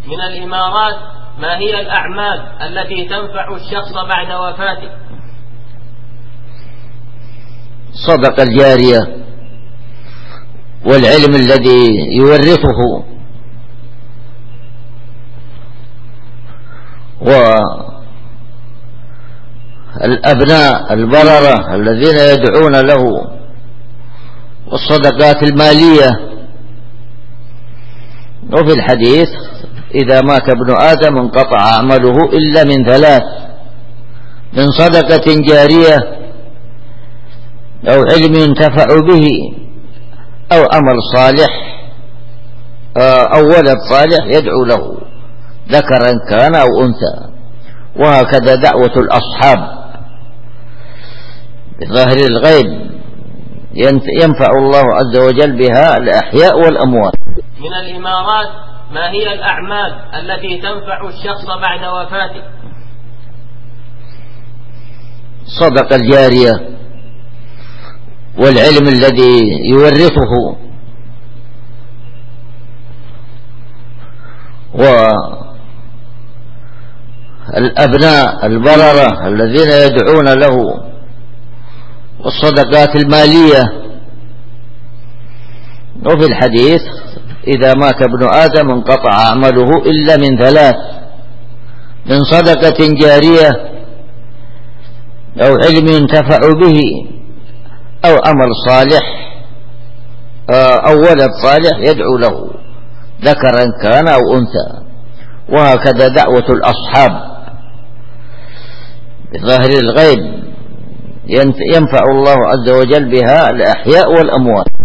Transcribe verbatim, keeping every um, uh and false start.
من الإمارات: ما هي الأعمال التي تنفع الشخص بعد وفاته؟ صدقة الجارية، والعلم الذي يورثه، والأبناء البررة الذين يدعون له، والصدقات المالية. وفي الحديث: إذا مات ابن آدم انقطع عمله إلا من ثلاث: من صدقة جارية، أو علم ينتفع به، أو عمل صالح، أو ولد صالح يدعو له، ذكرا كان أو أنثى. وهكذا دعوة الأصحاب بظاهر الغيب ينفع الله عز وجل بها الأحياء والأموات. من الإمارات: ما هي الأعمال التي تنفع الشخص بعد وفاته؟ صدقة الجارية، والعلم الذي يورثه، والأبناء البررة الذين يدعون له، والصدقات المالية. وفي الحديث: إذا مات ابن آدم انقطع عمله إلا من ثلاث: من صدقة جارية، أو علم ينتفع به، أو عمل صالح، أو ولد صالح يدعو له، ذكرا كان أو أنثى. وهكذا دعوة الأصحاب بظاهر الغيب ينفع الله عز وجل بها الأحياء والأموات.